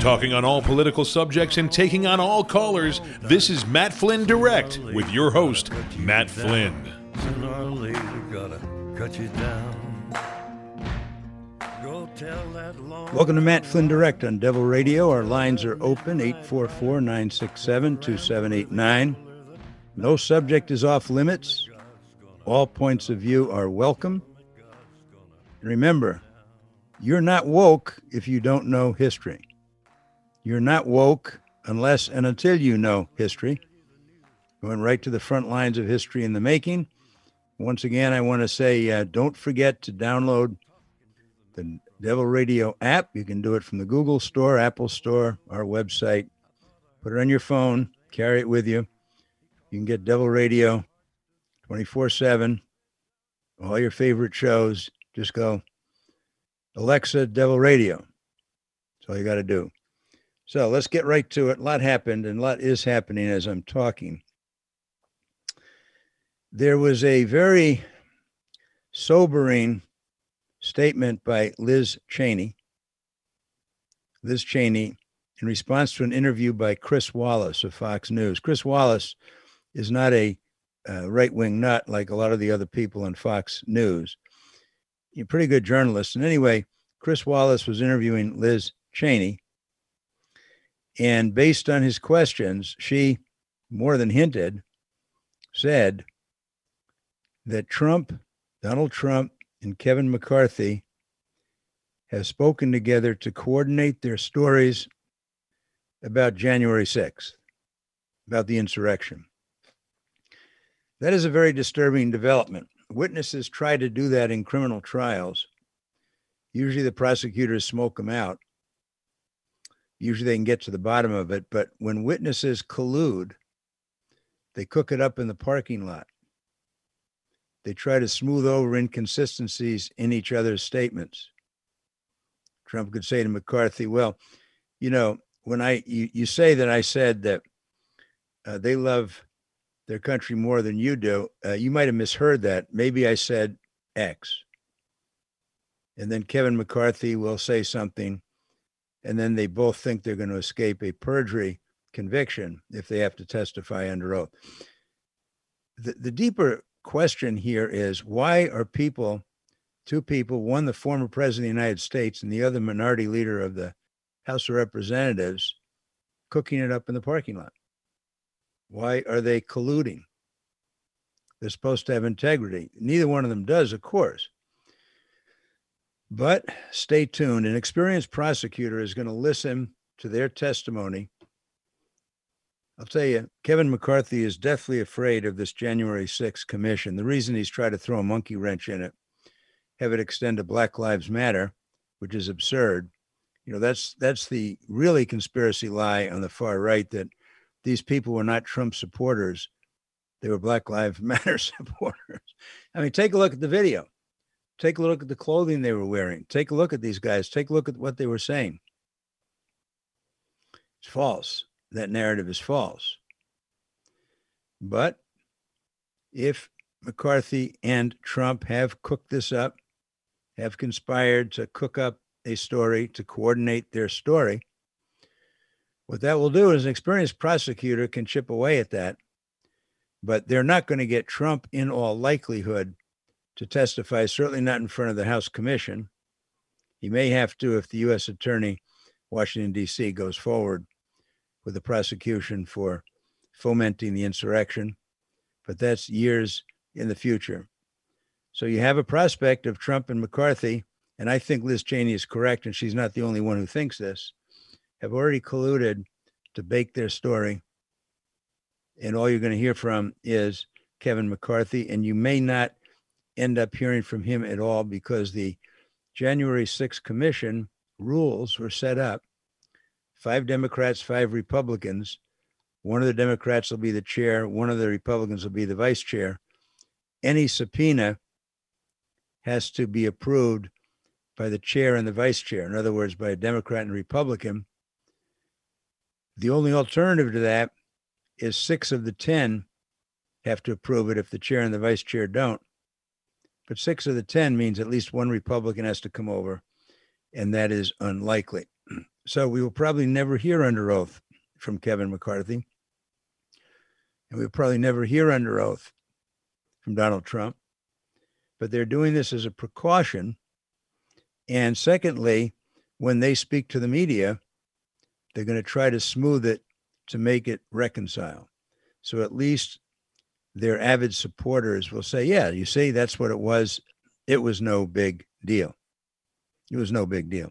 Talking on all political subjects and taking on all callers, this is Matt Flynn Direct with your host, Matt Flynn. Sooner or later, gotta cut you down. Go tell that long. Welcome to Matt Flynn Direct on Devil Radio. Our lines are open, 844-967-2789. No subject is off limits. All points of view are welcome. And remember, you're not woke if you don't know history. You're not woke unless and until you know history. Going right to the front lines of history in the making. Once again, I want to say, don't forget to download the Devil Radio app. You can do it from the Google Store, Apple Store, our website. Put it on your phone, carry it with you. You can get Devil Radio 24/7, all your favorite shows. Just go, Alexa, Devil Radio. That's all you got to do. So let's get right to it. A lot happened and a lot is happening as I'm talking. There was a very sobering statement by Liz Cheney. Liz Cheney, in response to an interview by Chris Wallace of Fox News. Chris Wallace is not a right-wing nut like a lot of the other people on Fox News. He's a pretty good journalist. And anyway, Chris Wallace was interviewing Liz Cheney. And based on his questions, she more than hinted, said that Donald Trump and Kevin McCarthy have spoken together to coordinate their stories about January 6th, about the insurrection. That is a very disturbing development. Witnesses try to do that in criminal trials. Usually the prosecutors smoke them out. Usually they can get to the bottom of it. But when witnesses collude, they cook it up in the parking lot. They try to smooth over inconsistencies in each other's statements. Trump could say to McCarthy, well, you know, when you say that I said that they love their country more than you do, you might have misheard that. Maybe I said X. And then Kevin McCarthy will say something, and then they both think they're going to escape a perjury conviction if they have to testify under oath. The deeper question here is, why are two people, one the former president of the United States and the other minority leader of the House of Representatives, cooking it up in the parking lot? Why are they colluding? They're supposed to have integrity. Neither one of them does, of course. But stay tuned. An experienced prosecutor is going to listen to their testimony. I'll tell you, Kevin McCarthy is deathly afraid of this January 6th commission. The reason he's tried to throw a monkey wrench in it, have it extend to Black Lives Matter, which is absurd. You know, that's the really conspiracy lie on the far right, that these people were not Trump supporters. They were Black Lives Matter supporters. I mean, take a look at the video. Take a look at the clothing they were wearing. Take a look at these guys. Take a look at what they were saying. It's false. That narrative is false. But if McCarthy and Trump have cooked this up, have conspired to cook up a story, to coordinate their story, what that will do is an experienced prosecutor can chip away at that. But they're not going to get Trump, in all likelihood, to testify, certainly not in front of the House Commission. He may have to if the U.S. Attorney, Washington, D.C., goes forward with the prosecution for fomenting the insurrection, but that's years in the future. So you have a prospect of Trump and McCarthy, and I think Liz Cheney is correct, and she's not the only one who thinks this, have already colluded to bake their story, and all you're going to hear from is Kevin McCarthy, and you may not end up hearing from him at all because the January 6th commission rules were set up. 5 Democrats, 5 Republicans. One of the Democrats will be the chair. One of the Republicans will be the vice chair. Any subpoena has to be approved by the chair and the vice chair. In other words, by a Democrat and Republican. The only alternative to that is 6 of the 10 have to approve it if the chair and the vice chair don't. But 6 of the 10 means at least one Republican has to come over, and that is unlikely. So we will probably never hear under oath from Kevin McCarthy. And we'll probably never hear under oath from Donald Trump. But they're doing this as a precaution. And secondly, when they speak to the media, they're going to try to smooth it to make it reconcile. So at least their avid supporters will say, yeah, you see, that's what it was. It was no big deal. It was no big deal.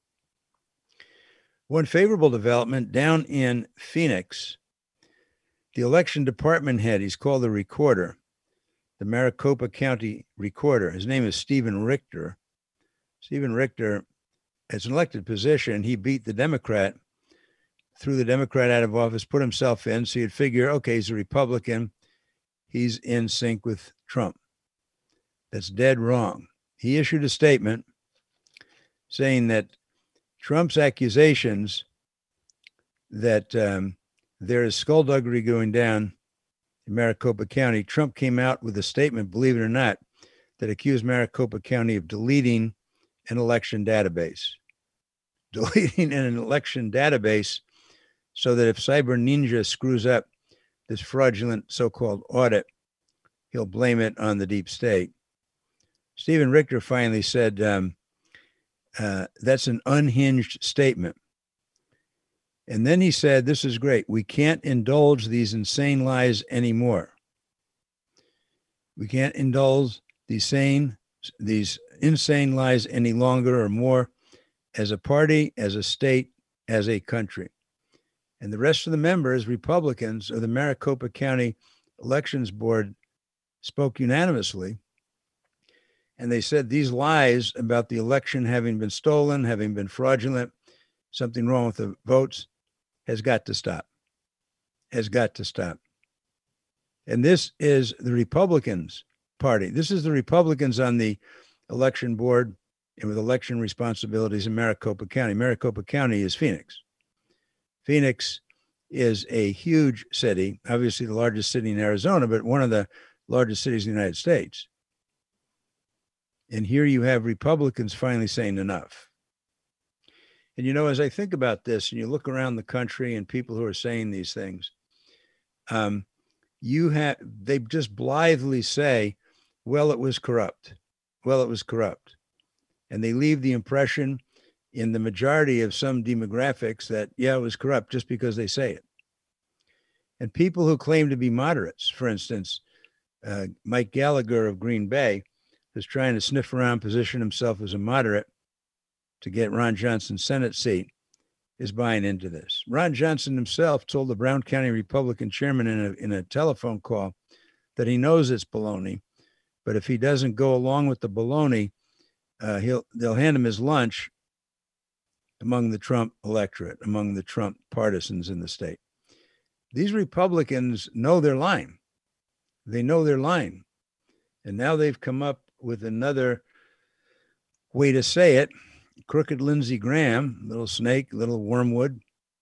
One favorable development down in Phoenix, the election department head, he's called the recorder, the Maricopa County recorder. His name is Stephen Richter. Stephen Richter, as an elected position, he beat the Democrat, threw the Democrat out of office, put himself in. So you'd figure, okay, he's a Republican. He's in sync with Trump. That's dead wrong. He issued a statement saying that Trump's accusations that there is skullduggery going down in Maricopa County, Trump came out with a statement, believe it or not, that accused Maricopa County of deleting an election database. Deleting an election database so that if Cyber Ninja screws up this fraudulent so-called audit, he'll blame it on the deep state. Stephen Richter finally said, that's an unhinged statement. And then he said, this is great. We can't indulge these insane lies anymore. We can't indulge these insane lies any longer or more as a party, as a state, as a country. And the rest of the members, Republicans of the Maricopa County Elections Board, spoke unanimously. And they said these lies about the election having been stolen, having been fraudulent, something wrong with the votes, has got to stop. Has got to stop. And this is the Republicans' party. This is the Republicans on the election board and with election responsibilities in Maricopa County. Maricopa County is Phoenix. Phoenix is a huge city, obviously the largest city in Arizona, but one of the largest cities in the United States. And here you have Republicans finally saying enough. And, you know, as I think about this and you look around the country and people who are saying these things, they just blithely say, well, it was corrupt. Well, it was corrupt. And they leave the impression in the majority of some demographics that, yeah, it was corrupt just because they say it. And people who claim to be moderates, for instance, Mike Gallagher of Green Bay, who's trying to sniff around, position himself as a moderate to get Ron Johnson's Senate seat, is buying into this. Ron Johnson himself told the Brown County Republican chairman in a telephone call that he knows it's baloney, but if he doesn't go along with the baloney, they'll hand him his lunch among the Trump electorate, among the Trump partisans in the state. These Republicans know they're lying. They know they're lying. And now they've come up with another way to say it. Crooked Lindsey Graham, little snake, little wormwood,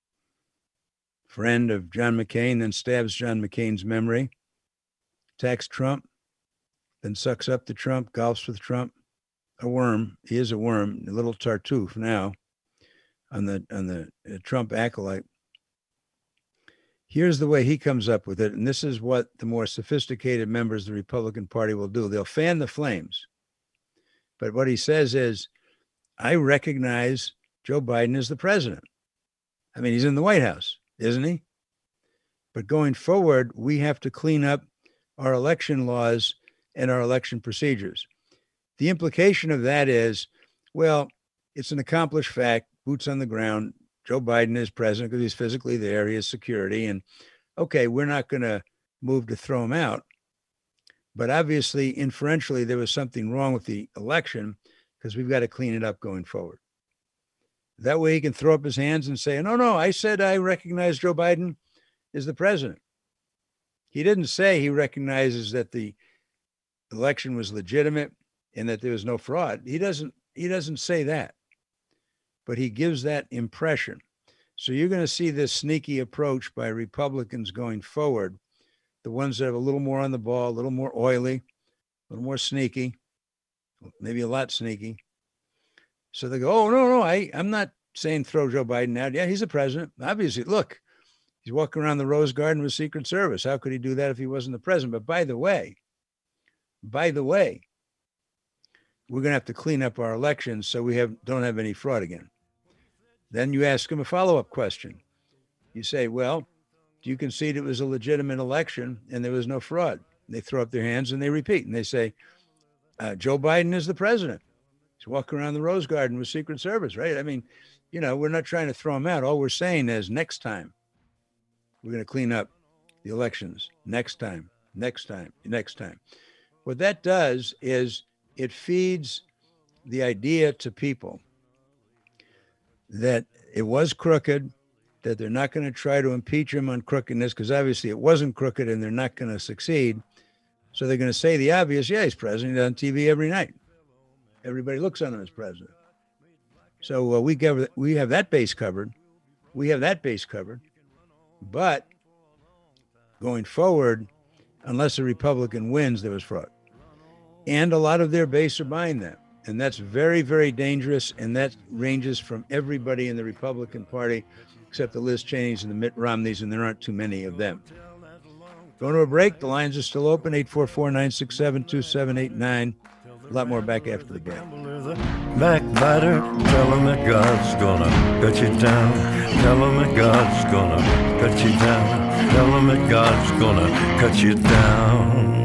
friend of John McCain, then stabs John McCain's memory, attacks Trump, then sucks up to Trump, golfs with Trump. A worm. He is a worm, a little Tartuffe now on the Trump acolyte. Here's the way he comes up with it, and this is what the more sophisticated members of the Republican Party will do. They'll fan the flames. But what he says is, I recognize Joe Biden as the president. I mean, he's in the White House, isn't he? But going forward, we have to clean up our election laws and our election procedures. The implication of that is, well, it's an accomplished fact, boots on the ground. Joe Biden is president because he's physically there. He has security. And okay, we're not going to move to throw him out. But obviously, inferentially, there was something wrong with the election because we've got to clean it up going forward. That way he can throw up his hands and say, no, I said I recognize Joe Biden as the president. He didn't say he recognizes that the election was legitimate and that there was no fraud. He doesn't say that, but he gives that impression. So you're going to see this sneaky approach by Republicans going forward, the ones that have a little more on the ball, a little more oily, a little more sneaky, maybe a lot sneaky. So they go, oh, no, I'm not saying throw Joe Biden out. Yeah, he's the president. Obviously, look, he's walking around the Rose Garden with Secret Service. How could he do that if he wasn't the president? But by the way, we're going to have to clean up our elections so we don't have any fraud again. Then you ask him a follow-up question. You say, well, do you concede it was a legitimate election and there was no fraud? They throw up their hands and they repeat. And they say, Joe Biden is the president. He's walking around the Rose Garden with Secret Service, right? I mean, we're not trying to throw him out. All we're saying is next time, we're going to clean up the elections. Next time. What that does is it feeds the idea to people that it was crooked, that they're not going to try to impeach him on crookedness because obviously it wasn't crooked and they're not going to succeed. So they're going to say the obvious, yeah, he's president. He's on TV every night. Everybody looks on him as president. So we have that base covered. But going forward, unless a Republican wins, there was fraud. And a lot of their base are buying that. And that's very, very dangerous. And that ranges from everybody in the Republican Party, except the Liz Cheneys and the Mitt Romneys, and there aren't too many of them. Going to a break. The lines are still open, 844-967-2789. A lot more back after the break. Backbiter, tell him that God's gonna cut you down. Tell him that God's gonna cut you down. Tell him that God's gonna cut you down.